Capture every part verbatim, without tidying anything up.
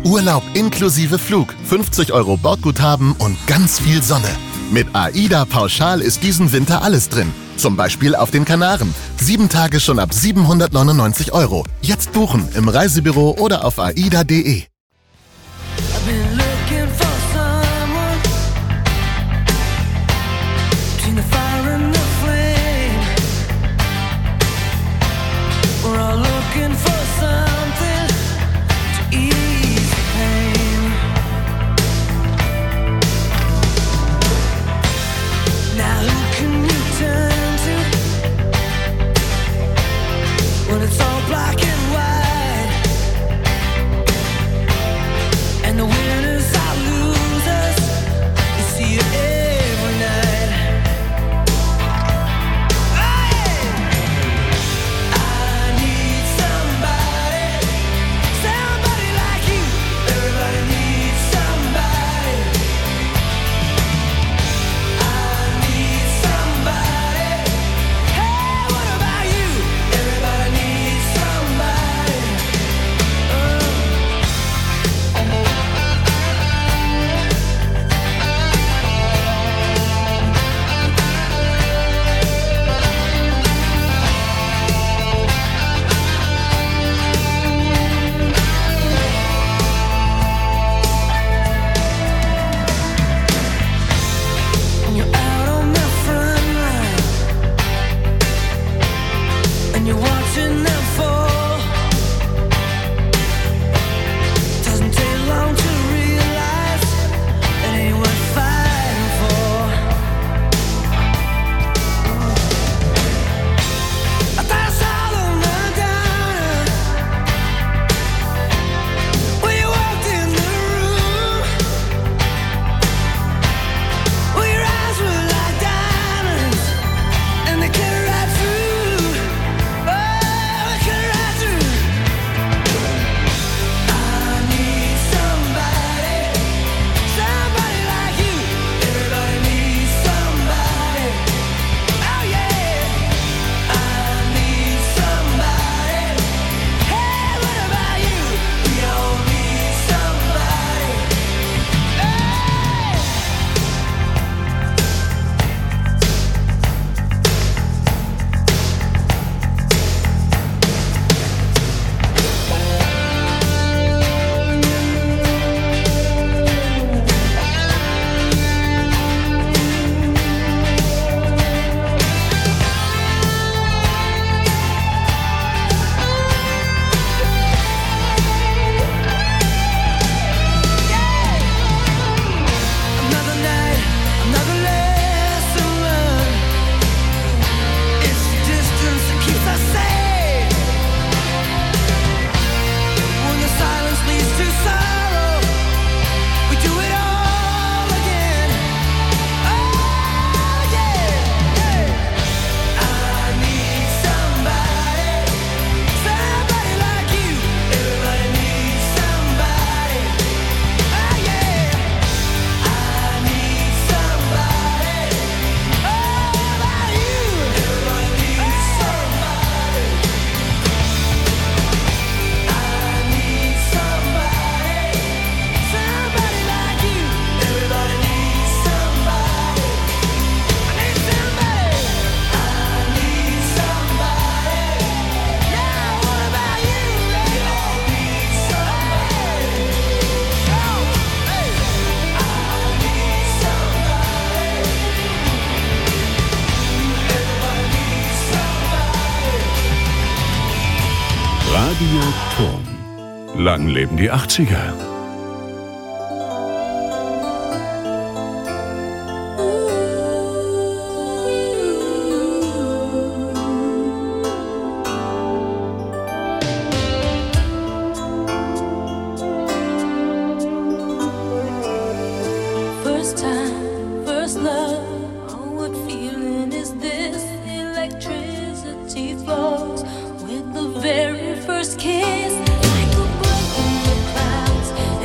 Urlaub inklusive Flug, fünfzig Euro Bordguthaben und ganz viel Sonne. Mit AIDA Pauschal ist diesen Winter alles drin. Zum Beispiel auf den Kanaren. Sieben Tage schon ab siebenhundertneunundneunzig Euro. Jetzt buchen im Reisebüro oder auf aida punkt de. Radio Turm. Lang leben die achtziger. Very first kiss, like a breath in the clouds.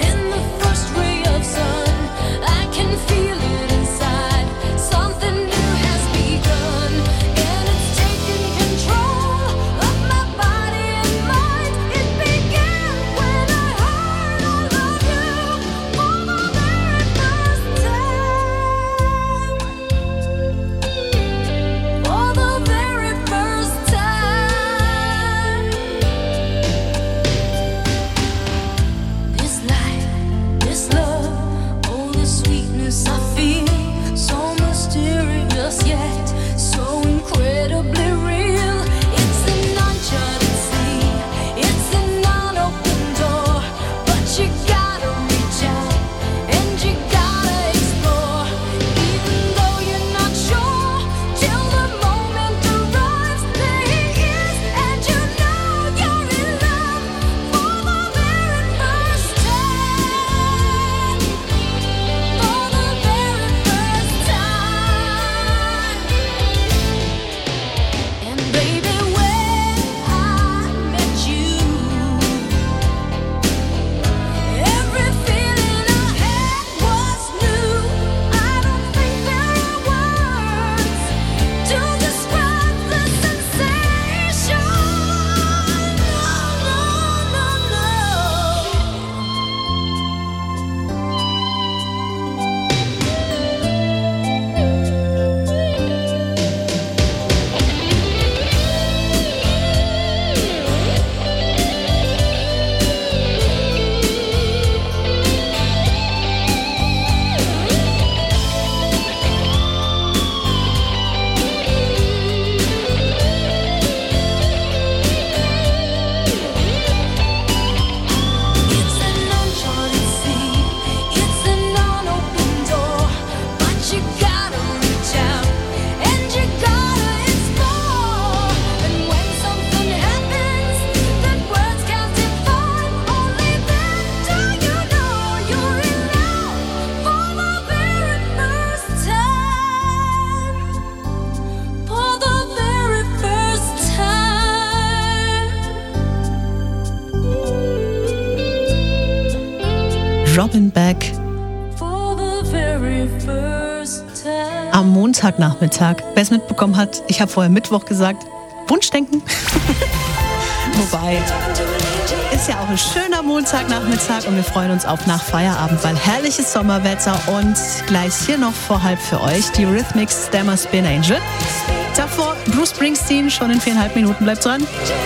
Robin Beck. Am Montagnachmittag. Wer es mitbekommen hat, ich habe vorher Mittwoch gesagt, Wunschdenken. Wobei, ist ja auch ein schöner Montagnachmittag und wir freuen uns auf nach Feierabend, weil herrliches Sommerwetter und gleich hier noch vor halb für euch die Rhythmics Stammer Spin Angel. Davor Bruce Springsteen schon in viereinhalb Minuten. Bleibt dran.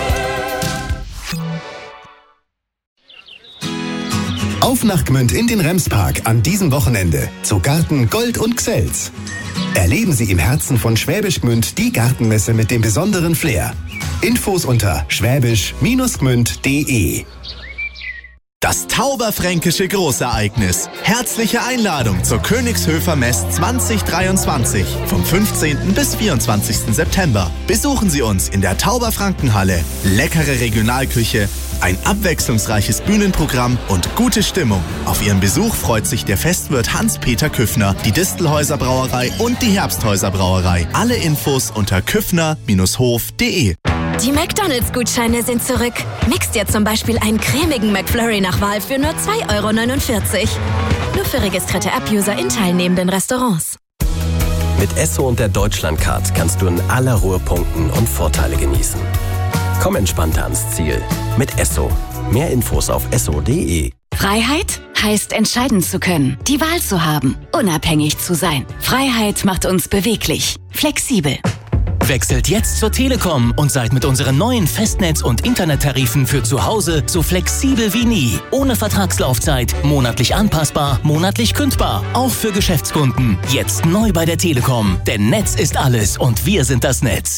Auf nach Gmünd in den Remspark an diesem Wochenende zu Garten Gold und Xels. Erleben Sie im Herzen von Schwäbisch Gmünd die Gartenmesse mit dem besonderen Flair. Infos unter schwäbisch Gmünd punkt de. Das Tauberfränkische Großereignis. Herzliche Einladung zur Königshöfer Mess zwanzig dreiundzwanzig vom fünfzehnten bis vierundzwanzigsten September. Besuchen Sie uns in der Tauberfrankenhalle. Leckere Regionalküche, ein abwechslungsreiches Bühnenprogramm und gute Stimmung. Auf Ihren Besuch freut sich der Festwirt Hans-Peter Küffner, die Distelhäuser Brauerei und die Herbsthäuser Brauerei. Alle Infos unter küffner Hof punkt de. Die McDonalds-Gutscheine sind zurück. Mix dir zum Beispiel einen cremigen McFlurry nach Wahl für nur zwei Euro neunundvierzig. Nur für registrierte App-User in teilnehmenden Restaurants. Mit Esso und der Deutschlandcard kannst du in aller Ruhe punkten und Vorteile genießen. Komm entspannter ans Ziel. Mit Esso. Mehr Infos auf esso punkt de. Freiheit heißt entscheiden zu können, die Wahl zu haben, unabhängig zu sein. Freiheit macht uns beweglich, flexibel. Wechselt jetzt zur Telekom und seid mit unseren neuen Festnetz- und Internettarifen für zu Hause so flexibel wie nie. Ohne Vertragslaufzeit, monatlich anpassbar, monatlich kündbar. Auch für Geschäftskunden. Jetzt neu bei der Telekom. Denn Netz ist alles und wir sind das Netz.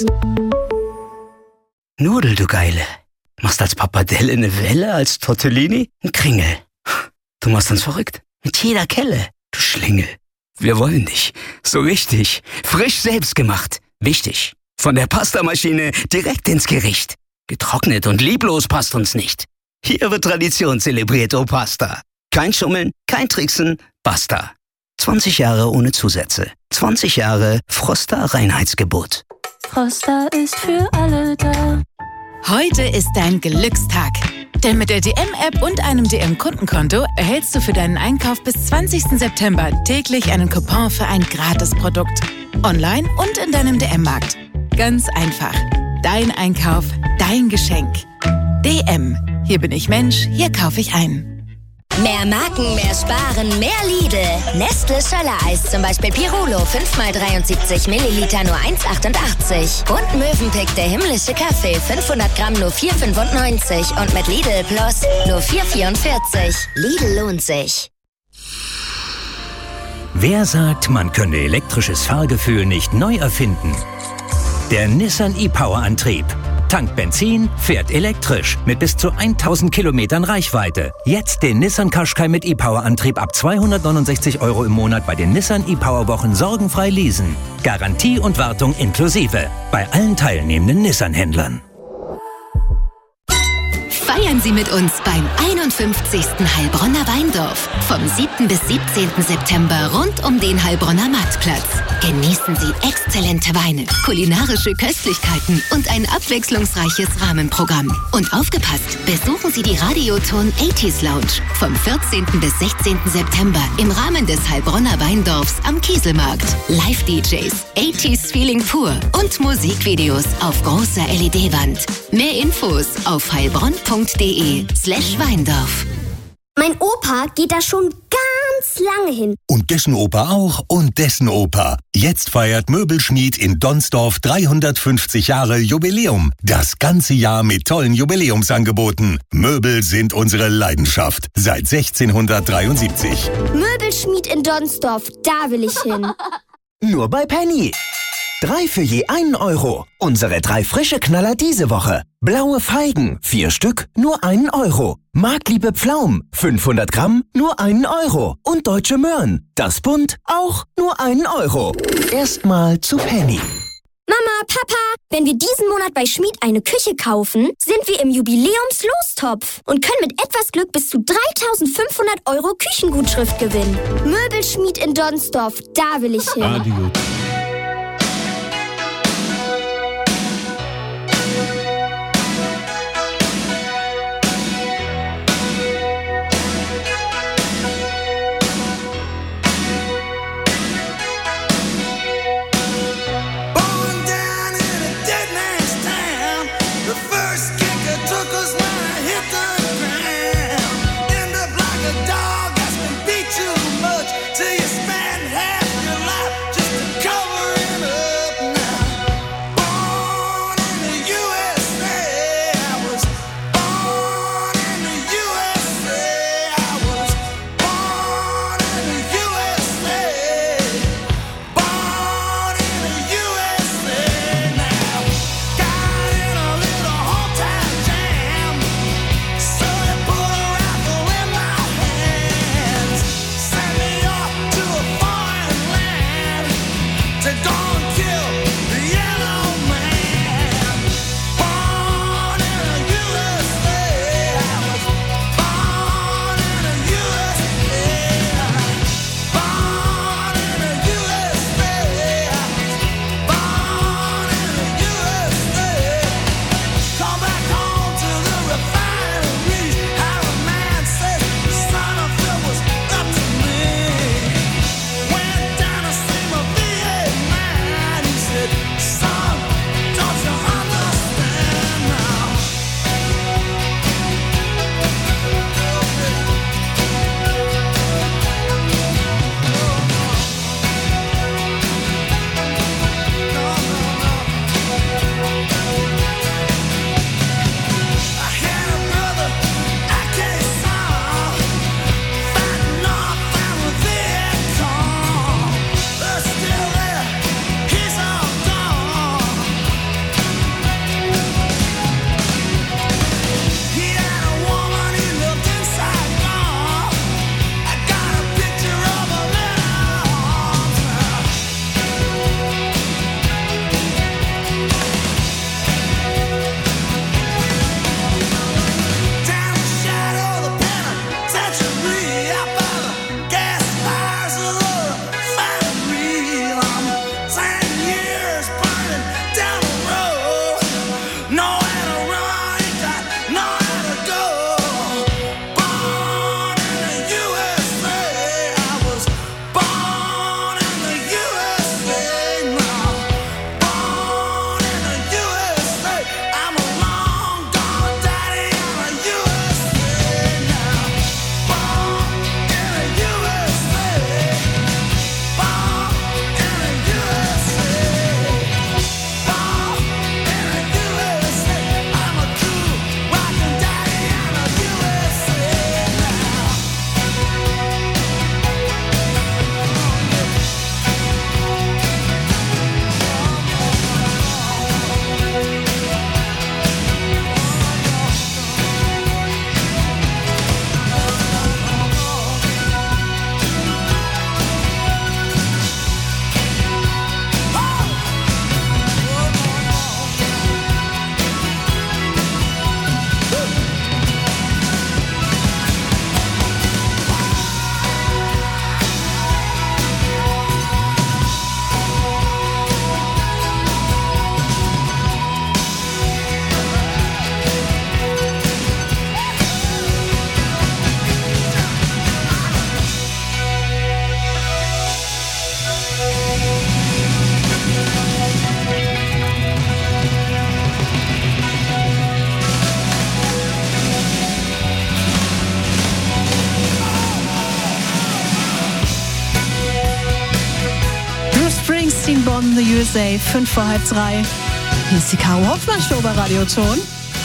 Nudel, du Geile. Machst als Pappardelle eine Welle, als Tortellini ein Kringel. Du machst uns verrückt. Mit jeder Kelle, du Schlingel. Wir wollen dich. So richtig. Frisch selbst gemacht. Wichtig. Von der Pastamaschine direkt ins Gericht. Getrocknet und lieblos passt uns nicht. Hier wird Tradition zelebriert, oh Pasta. Kein Schummeln, kein Tricksen, basta. zwanzig Jahre ohne Zusätze. zwanzig Jahre Froster Reinheitsgebot. Froster ist für alle da. Heute ist dein Glückstag. Denn mit der D M-App und einem D M-Kundenkonto erhältst du für deinen Einkauf bis zwanzigsten September täglich einen Coupon für ein Gratisprodukt. Online und in deinem D M-Markt. Ganz einfach. Dein Einkauf, dein Geschenk. D M. Hier bin ich Mensch, hier kaufe ich ein. Mehr Marken, mehr Sparen, mehr Lidl. Nestle Schöller-Eis, zum Beispiel Pirulo, fünf mal dreiundsiebzig Milliliter, nur eins Komma achtundachtzig. Und Mövenpick, der himmlische Kaffee, fünfhundert Gramm, nur vier Komma fünfundneunzig. Und mit Lidl Plus, nur vier Komma vierundvierzig. Lidl lohnt sich. Wer sagt, man könne elektrisches Fahrgefühl nicht neu erfinden? Der Nissan e-Power-Antrieb. Tankt Benzin, fährt elektrisch mit bis zu tausend Kilometern Reichweite. Jetzt den Nissan Qashqai mit e-Power-Antrieb ab zweihundertneunundsechzig Euro im Monat bei den Nissan e-Power-Wochen sorgenfrei leasen. Garantie und Wartung inklusive. Bei allen teilnehmenden Nissan-Händlern. Feiern Sie mit uns beim einundfünfzigsten Heilbronner Weindorf. Vom siebten bis siebzehnten September rund um den Heilbronner Marktplatz. Genießen Sie exzellente Weine, kulinarische Köstlichkeiten und ein abwechslungsreiches Rahmenprogramm. Und aufgepasst, besuchen Sie die Radioton achtziger Lounge vom vierzehnten bis sechzehnten September im Rahmen des Heilbronner Weindorfs am Kieselmarkt. Live-D Js, achtziger Feeling pur und Musikvideos auf großer L E D-Wand. Mehr Infos auf heilbronn punkt de slash Weindorf. Mein Opa geht da schon ganz lange hin. Und dessen Opa auch und dessen Opa. Jetzt feiert Möbelschmied in Donsdorf dreihundertfünfzig Jahre Jubiläum. Das ganze Jahr mit tollen Jubiläumsangeboten. Möbel sind unsere Leidenschaft. Seit sechzehnhundertdreiundsiebzig. Möbelschmied in Donsdorf, da will ich hin. Nur bei Penny. Drei für je einen Euro. Unsere drei frische Knaller diese Woche. Blaue Feigen, vier Stück, nur einen Euro. Markliebe Pflaumen, fünfhundert Gramm, nur einen Euro. Und deutsche Möhren, das Bund, auch nur einen Euro. Erstmal zu Penny. Mama, Papa, wenn wir diesen Monat bei Schmied eine Küche kaufen, sind wir im Jubiläumslostopf und können mit etwas Glück bis zu dreitausendfünfhundert Euro Küchengutschrift gewinnen. Möbelschmied in Donsdorf, da will ich hin. Radio. Bonn, the U S A, fünf vor halb drei. Hier ist die Caro Hoffmann Show bei Radioton.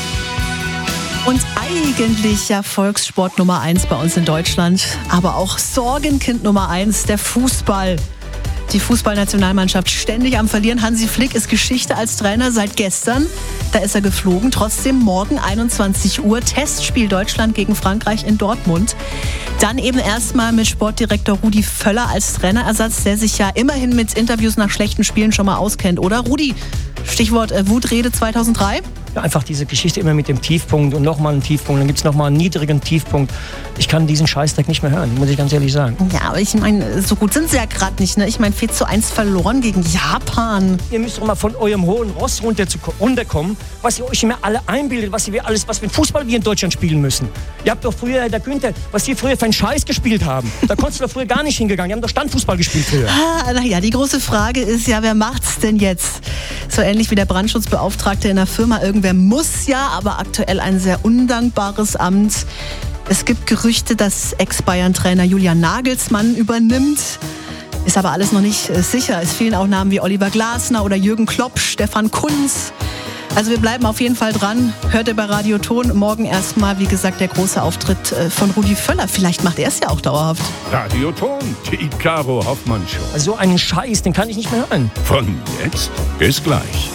Und eigentlich ja Volkssport Nummer eins bei uns in Deutschland, aber auch Sorgenkind Nummer eins, der Fußball. Die Fußballnationalmannschaft ständig am Verlieren. Hansi Flick ist Geschichte als Trainer seit gestern. Da ist er geflogen. Trotzdem morgen einundzwanzig Uhr Testspiel Deutschland gegen Frankreich in Dortmund. Dann eben erstmal mit Sportdirektor Rudi Völler als Trainerersatz, der sich ja immerhin mit Interviews nach schlechten Spielen schon mal auskennt, oder? Rudi, Stichwort äh, Wutrede zweitausenddrei? Ja, einfach diese Geschichte immer mit dem Tiefpunkt und nochmal einen Tiefpunkt, dann gibt es nochmal einen niedrigen Tiefpunkt. Ich kann diesen Scheißdreck nicht mehr hören, muss ich ganz ehrlich sagen. Ja, aber ich meine, so gut sind sie ja gerade nicht, ne? Ich meine, vier zu eins verloren gegen Japan. Ihr müsst doch mal von eurem hohen Ross runter zu, runterkommen, was ihr euch immer alle einbildet, was ihr alles, was für Fußball wir in Deutschland spielen müssen. Ihr habt doch früher, der Günther, was wir früher für einen Scheiß gespielt haben. Da konntest du doch früher gar nicht hingegangen. Wir haben doch Standfußball gespielt früher. Ah, naja, die große Frage ist ja, wer macht's denn jetzt? So ähnlich wie der Brandschutzbeauftragte in der Firma. Irgendwer muss ja, aber aktuell ein sehr undankbares Amt. Es gibt Gerüchte, dass Ex-Bayern-Trainer Julian Nagelsmann übernimmt. Ist aber alles noch nicht sicher. Es fehlen auch Namen wie Oliver Glasner oder Jürgen Klopp, Stefan Kuntz. Also wir bleiben auf jeden Fall dran. Hört ihr bei Radio Ton. Morgen erstmal, wie gesagt, der große Auftritt von Rudi Völler. Vielleicht macht er es ja auch dauerhaft. Radio Ton, die Caro Hoffmann Show. Also so einen Scheiß, den kann ich nicht mehr hören. Von jetzt bis gleich.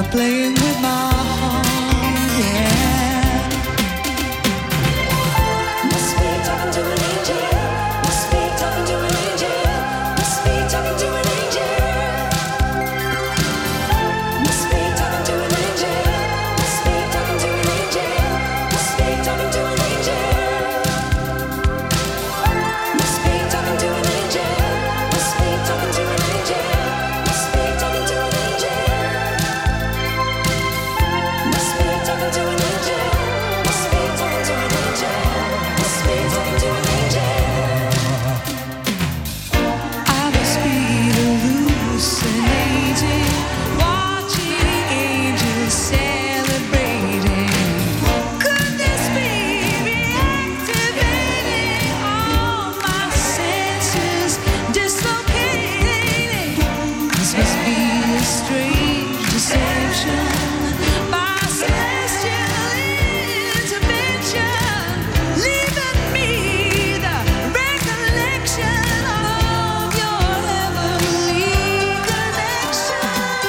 playing with my heart, yeah. Must be talking to an angel. Must be talking to an angel. Must be talking to an angel. Must be talking to an angel. Must be talking to an angel. Must be talking to an angel. Must be talking to an angel. Must be talking to an angel. Must be talking to an angel. Must be talking to an angel. Must be talking to an angel. Must be talking to an angel. I must be hallucinating, watching angels celebrating. Could this be reactivating all my senses, dislocating? This must be a strange deception by celestial intervention, leaving me the recollection of your heavenly connection.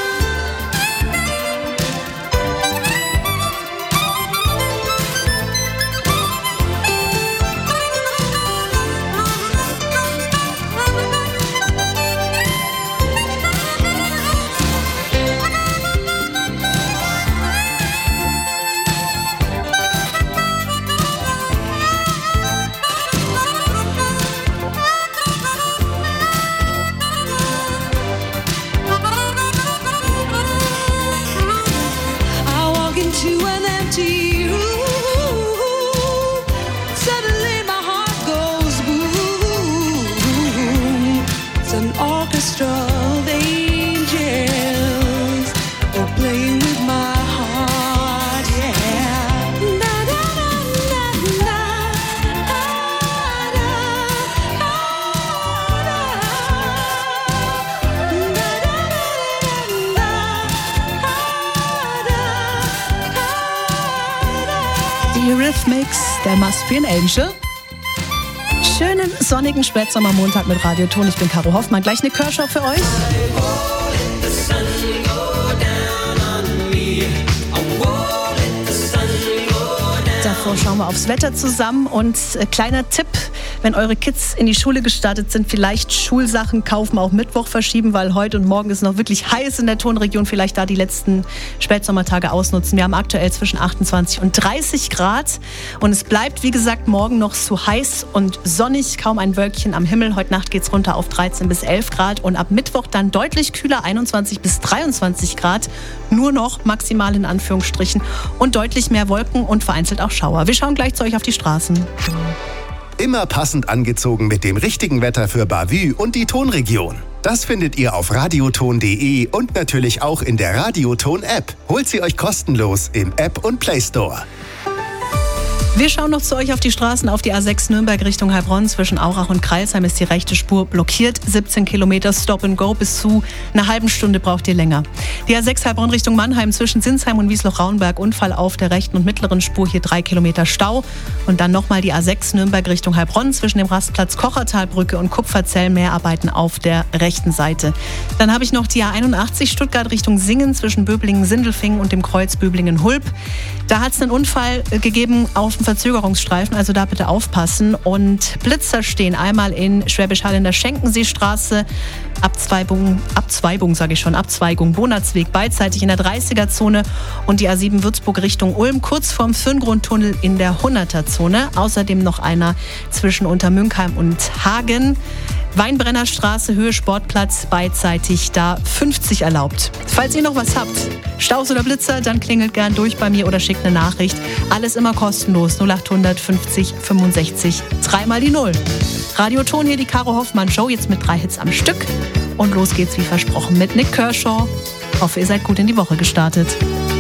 I walk into an empty room. Suddenly my heart goes boom. It's an orchestra of angels. They're playing with my heart, yeah. Na, na, na, na, na. Ah, na, ah, Die Eurythmics, der Must Be an Angel. Schönen sonnigen Spätsommermontag mit Radioton. Ich bin Caro Hoffmann. Gleich eine Kershaw für euch. Davor schauen wir aufs Wetter zusammen und äh, kleiner Tipp, wenn eure Kids in die Schule gestartet sind, vielleicht Schulsachen kaufen, auch Mittwoch verschieben, weil heute und morgen ist noch wirklich heiß in der Tonregion, vielleicht da die letzten Spätsommertage ausnutzen. Wir haben aktuell zwischen achtundzwanzig und dreißig Grad und es bleibt, wie gesagt, morgen noch so heiß und sonnig, kaum ein Wölkchen am Himmel. Heute Nacht geht's runter auf dreizehn bis elf Grad und ab Mittwoch dann deutlich kühler, einundzwanzig bis dreiundzwanzig Grad, nur noch maximal in Anführungsstrichen und deutlich mehr Wolken und vereinzelt auch Schauer. Wir schauen gleich zu euch auf die Straßen. Immer passend angezogen mit dem richtigen Wetter für Bavü und die Tonregion. Das findet ihr auf radioton punkt de und natürlich auch in der Radioton-App. Holt sie euch kostenlos im App und Play Store. Wir schauen noch zu euch auf die Straßen, auf die A sechs Nürnberg Richtung Heilbronn. Zwischen Aurach und Crailsheim ist die rechte Spur blockiert. siebzehn Kilometer Stop and Go, bis zu einer halben Stunde braucht ihr länger. Die A sechs Heilbronn Richtung Mannheim zwischen Sinsheim und Wiesloch-Rauenberg. Unfall auf der rechten und mittleren Spur, hier drei Kilometer Stau. Und dann nochmal die A sechs Nürnberg Richtung Heilbronn zwischen dem Rastplatz Kochertalbrücke und Kupferzell. Mehrarbeiten auf der rechten Seite. Dann habe ich noch die A einundachtzig Stuttgart Richtung Singen zwischen Böblingen-Sindelfingen und dem Kreuz Böblingen-Hulb. Da hat es einen Unfall gegeben auf dem Verzögerungsstreifen, also da bitte aufpassen. Und Blitzer stehen einmal in Schwäbisch Hall in der Schenkenseestraße, Abzweigung, Abzweigung sage ich schon, Abzweigung Bonatzweg beidseitig in der dreißiger-Zone und die A sieben Würzburg Richtung Ulm kurz vorm Fürngrundtunnel in der hunderter-Zone. Außerdem noch einer zwischen Untermünkheim und Hagen. Weinbrennerstraße, Höhe Sportplatz, beidseitig da fünfzig erlaubt. Falls ihr noch was habt, Staus oder Blitzer, dann klingelt gern durch bei mir oder schickt eine Nachricht. Alles immer kostenlos, null achthundert fünfzig fünfundsechzig, dreimal die Null. Radioton hier, die Caro Hoffmann Show, jetzt mit drei Hits am Stück. Und los geht's wie versprochen mit Nick Kershaw. Hoffe, ihr seid gut in die Woche gestartet.